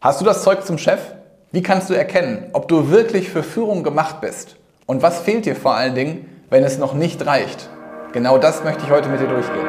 Hast du das Zeug zum Chef? Wie kannst du erkennen, ob du wirklich für Führung gemacht bist? Und was fehlt dir vor allen Dingen, wenn es noch nicht reicht? Genau das möchte ich heute mit dir durchgehen.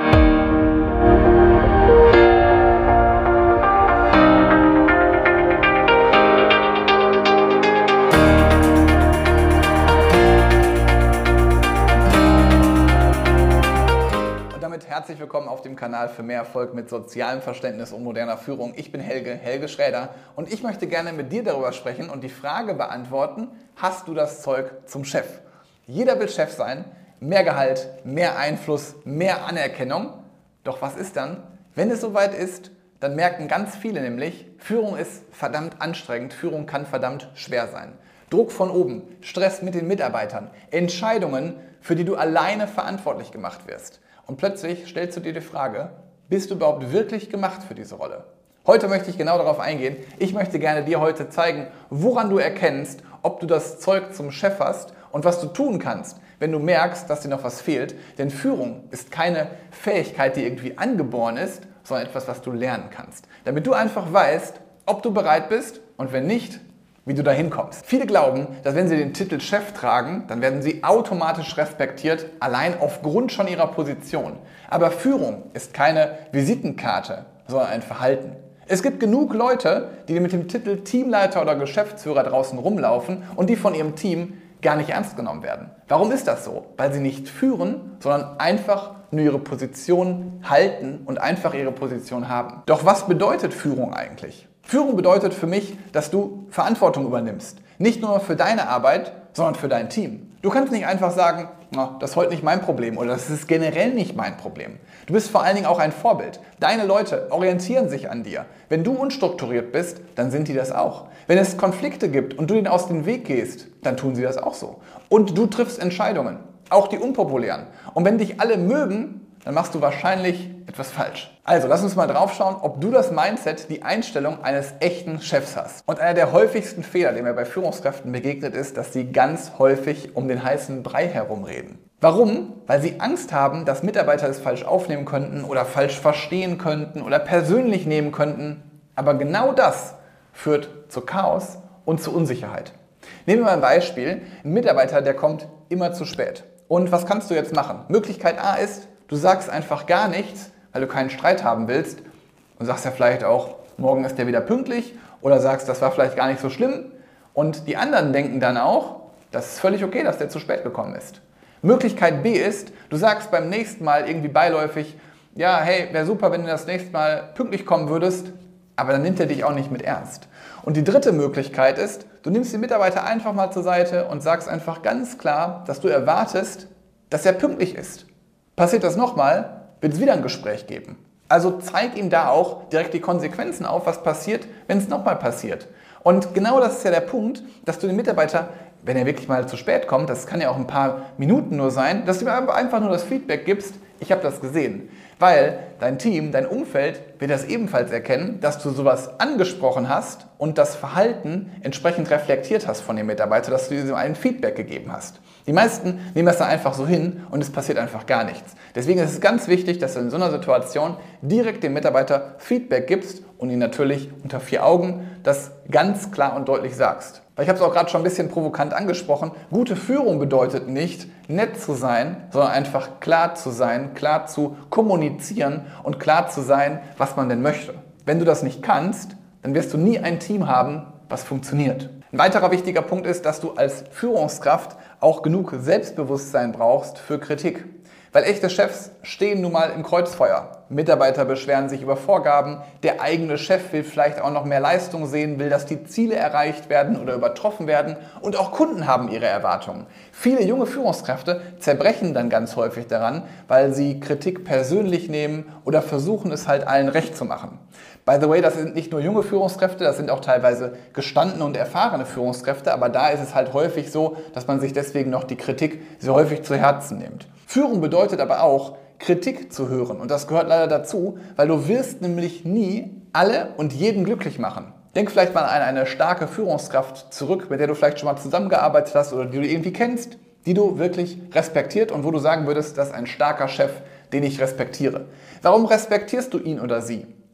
Herzlich willkommen auf dem Kanal für mehr Erfolg mit sozialem Verständnis und moderner Führung. Ich bin Helge Schräder und ich möchte gerne mit dir darüber sprechen und die Frage beantworten: Hast du das Zeug zum Chef? Jeder will Chef sein, mehr Gehalt, mehr Einfluss, mehr Anerkennung. Doch was ist dann, wenn es soweit ist? Dann merken ganz viele nämlich, Führung ist verdammt anstrengend, Führung kann verdammt schwer sein. Druck von oben, Stress mit den Mitarbeitern, Entscheidungen, für die du alleine verantwortlich gemacht wirst. Und plötzlich stellst du dir die Frage, bist du überhaupt wirklich gemacht für diese Rolle? Heute möchte ich genau darauf eingehen. Ich möchte gerne dir heute zeigen, woran du erkennst, ob du das Zeug zum Chef hast und was du tun kannst, wenn du merkst, dass dir noch was fehlt. Denn Führung ist keine Fähigkeit, die irgendwie angeboren ist, sondern etwas, was du lernen kannst. Damit du einfach weißt, ob du bereit bist und wenn nicht, wie du dahin kommst. Viele glauben, dass wenn sie den Titel Chef tragen, dann werden sie automatisch respektiert, allein aufgrund schon ihrer Position. Aber Führung ist keine Visitenkarte, sondern ein Verhalten. Es gibt genug Leute, die mit dem Titel Teamleiter oder Geschäftsführer draußen rumlaufen und die von ihrem Team gar nicht ernst genommen werden. Warum ist das so? Weil sie nicht führen, sondern einfach nur ihre Position halten und einfach ihre Position haben. Doch was bedeutet Führung eigentlich? Führung bedeutet für mich, dass du Verantwortung übernimmst. Nicht nur für deine Arbeit, sondern für dein Team. Du kannst nicht einfach sagen, das ist heute nicht mein Problem oder das ist generell nicht mein Problem. Du bist vor allen Dingen auch ein Vorbild. Deine Leute orientieren sich an dir. Wenn du unstrukturiert bist, dann sind die das auch. Wenn es Konflikte gibt und du denen aus dem Weg gehst, dann tun sie das auch so. Und du triffst Entscheidungen, auch die unpopulären. Und wenn dich alle mögen, dann machst du wahrscheinlich etwas falsch. Also lass uns mal drauf schauen, ob du das Mindset, die Einstellung eines echten Chefs hast. Und einer der häufigsten Fehler, der mir bei Führungskräften begegnet, ist, dass sie ganz häufig um den heißen Brei herumreden. Warum? Weil sie Angst haben, dass Mitarbeiter es falsch aufnehmen könnten oder falsch verstehen könnten oder persönlich nehmen könnten. Aber genau das führt zu Chaos und zu Unsicherheit. Nehmen wir mal ein Beispiel. Ein Mitarbeiter, der kommt immer zu spät. Und was kannst du jetzt machen? Möglichkeit A ist, du sagst einfach gar nichts, weil du keinen Streit haben willst und sagst ja vielleicht auch, morgen ist der wieder pünktlich oder sagst, das war vielleicht gar nicht so schlimm und die anderen denken dann auch, das ist völlig okay, dass der zu spät gekommen ist. Möglichkeit B ist, du sagst beim nächsten Mal irgendwie beiläufig, ja, hey, wäre super, wenn du das nächste Mal pünktlich kommen würdest, aber dann nimmt er dich auch nicht mit ernst. Und die dritte Möglichkeit ist, du nimmst den Mitarbeiter einfach mal zur Seite und sagst einfach ganz klar, dass du erwartest, dass er pünktlich ist. Passiert das nochmal, wird es wieder ein Gespräch geben. Also zeig ihm da auch direkt die Konsequenzen auf, was passiert, wenn es nochmal passiert. Und genau das ist ja der Punkt, dass du den Mitarbeiter, wenn er wirklich mal zu spät kommt, das kann ja auch ein paar Minuten nur sein, dass du ihm einfach nur das Feedback gibst, ich habe das gesehen. Weil dein Team, dein Umfeld wird das ebenfalls erkennen, dass du sowas angesprochen hast und das Verhalten entsprechend reflektiert hast von dem Mitarbeiter, dass du diesem ein Feedback gegeben hast. Die meisten nehmen das dann einfach so hin und es passiert einfach gar nichts. Deswegen ist es ganz wichtig, dass du in so einer Situation direkt dem Mitarbeiter Feedback gibst und ihn natürlich unter 4 Augen das ganz klar und deutlich sagst. Weil ich habe es auch gerade schon ein bisschen provokant angesprochen, gute Führung bedeutet nicht, nett zu sein, sondern einfach klar zu sein, klar zu kommunizieren und klar zu sein, was man denn möchte. Wenn du das nicht kannst, dann wirst du nie ein Team haben, was funktioniert. Ein weiterer wichtiger Punkt ist, dass du als Führungskraft auch genug Selbstbewusstsein brauchst für Kritik. Weil echte Chefs stehen nun mal im Kreuzfeuer. Mitarbeiter beschweren sich über Vorgaben, der eigene Chef will vielleicht auch noch mehr Leistung sehen, will, dass die Ziele erreicht werden oder übertroffen werden und auch Kunden haben ihre Erwartungen. Viele junge Führungskräfte zerbrechen dann ganz häufig daran, weil sie Kritik persönlich nehmen oder versuchen es halt allen recht zu machen. By the way, das sind nicht nur junge Führungskräfte, das sind auch teilweise gestandene und erfahrene Führungskräfte, aber da ist es halt häufig so, dass man sich deswegen noch die Kritik sehr häufig zu Herzen nimmt. Führung bedeutet aber auch, Kritik zu hören und das gehört leider dazu, weil du wirst nämlich nie alle und jeden glücklich machen. Denk vielleicht mal an eine starke Führungskraft zurück, mit der du vielleicht schon mal zusammengearbeitet hast oder die du irgendwie kennst, die du wirklich respektiert und wo du sagen würdest, das ist ein starker Chef, den ich respektiere. Warum respektierst du ihn oder sie?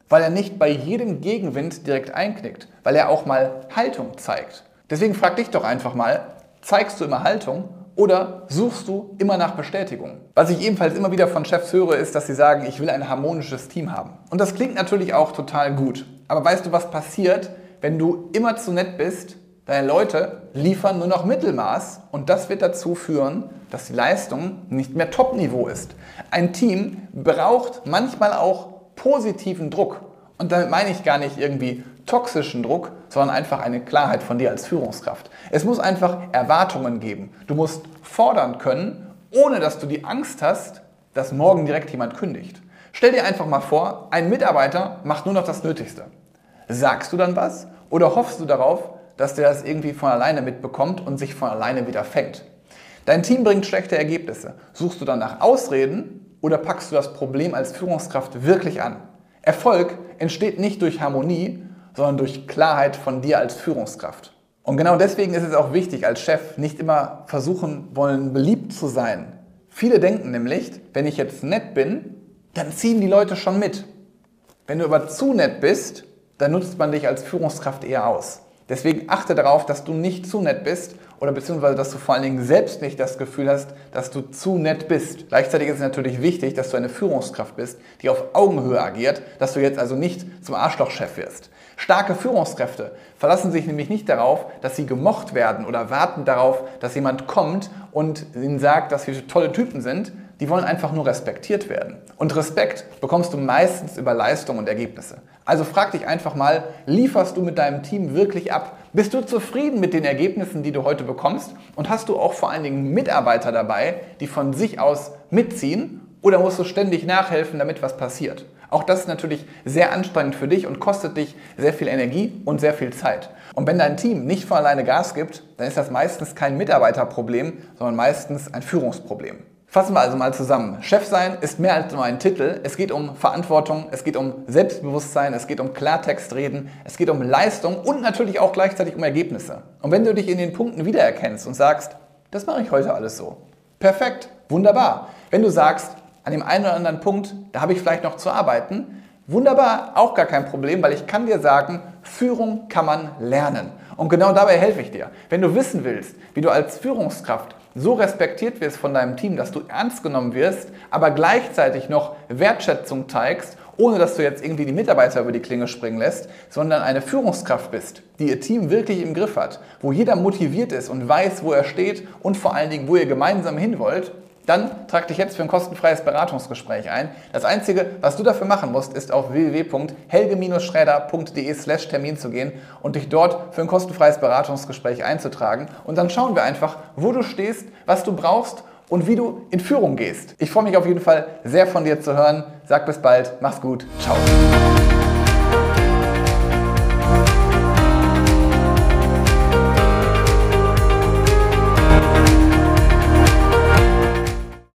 weil er nicht bei jedem Gegenwind direkt einknickt, weil er auch mal Haltung zeigt. Deswegen frag dich doch einfach mal, zeigst du immer Haltung oder suchst du immer nach Bestätigung? Was ich ebenfalls immer wieder von Chefs höre, ist, dass sie sagen, ich will ein harmonisches Team haben. Und das klingt natürlich auch total gut. Aber weißt du, was passiert, wenn du immer zu nett bist? Deine Leute liefern nur noch Mittelmaß und das wird dazu führen, dass die Leistung nicht mehr Top-Niveau ist. Ein Team braucht manchmal auch positiven Druck. Und damit meine ich gar nicht irgendwie toxischen Druck, sondern einfach eine Klarheit von dir als Führungskraft. Es muss einfach Erwartungen geben. Du musst fordern können, ohne dass du die Angst hast, dass morgen direkt jemand kündigt. Stell dir einfach mal vor, ein Mitarbeiter macht nur noch das Nötigste. Sagst du dann was oder hoffst du darauf, dass der das irgendwie von alleine mitbekommt und sich von alleine wieder fängt? Dein Team bringt schlechte Ergebnisse. Suchst du dann nach Ausreden oder packst du das Problem als Führungskraft wirklich an? Erfolg entsteht nicht durch Harmonie, sondern durch Klarheit von dir als Führungskraft. Und genau deswegen ist es auch wichtig, als Chef nicht immer versuchen wollen, beliebt zu sein. Viele denken nämlich, wenn ich jetzt nett bin, dann ziehen die Leute schon mit. Wenn du aber zu nett bist, dann nutzt man dich als Führungskraft eher aus. Deswegen achte darauf, dass du nicht zu nett bist oder beziehungsweise, dass du vor allen Dingen selbst nicht das Gefühl hast, dass du zu nett bist. Gleichzeitig ist es natürlich wichtig, dass du eine Führungskraft bist, die auf Augenhöhe agiert, dass du jetzt also nicht zum Arschlochchef wirst. Starke Führungskräfte verlassen sich nämlich nicht darauf, dass sie gemocht werden oder warten darauf, dass jemand kommt und ihnen sagt, dass wir tolle Typen sind. Die wollen einfach nur respektiert werden. Und Respekt bekommst du meistens über Leistung und Ergebnisse. Also frag dich einfach mal, lieferst du mit deinem Team wirklich ab? Bist du zufrieden mit den Ergebnissen, die du heute bekommst? Und hast du auch vor allen Dingen Mitarbeiter dabei, die von sich aus mitziehen? Oder musst du ständig nachhelfen, damit was passiert? Auch das ist natürlich sehr anstrengend für dich und kostet dich sehr viel Energie und sehr viel Zeit. Und wenn dein Team nicht von alleine Gas gibt, dann ist das meistens kein Mitarbeiterproblem, sondern meistens ein Führungsproblem. Fassen wir also mal zusammen. Chef sein ist mehr als nur ein Titel. Es geht um Verantwortung, es geht um Selbstbewusstsein, es geht um Klartext reden, es geht um Leistung und natürlich auch gleichzeitig um Ergebnisse. Und wenn du dich in den Punkten wiedererkennst und sagst, das mache ich heute alles so. Perfekt, wunderbar. Wenn du sagst, an dem einen oder anderen Punkt, da habe ich vielleicht noch zu arbeiten, wunderbar, auch gar kein Problem, weil ich kann dir sagen, Führung kann man lernen. Und genau dabei helfe ich dir. Wenn du wissen willst, wie du als Führungskraft so respektiert wirst von deinem Team, dass du ernst genommen wirst, aber gleichzeitig noch Wertschätzung zeigst, ohne dass du jetzt irgendwie die Mitarbeiter über die Klinge springen lässt, sondern eine Führungskraft bist, die ihr Team wirklich im Griff hat, wo jeder motiviert ist und weiß, wo er steht und vor allen Dingen, wo ihr gemeinsam hin wollt, dann trag dich jetzt für ein kostenfreies Beratungsgespräch ein. Das Einzige, was du dafür machen musst, ist auf www.helge-schräder.de/Termin zu gehen und dich dort für ein kostenfreies Beratungsgespräch einzutragen. Und dann schauen wir einfach, wo du stehst, was du brauchst und wie du in Führung gehst. Ich freue mich auf jeden Fall sehr von dir zu hören. Sag bis bald, mach's gut, ciao.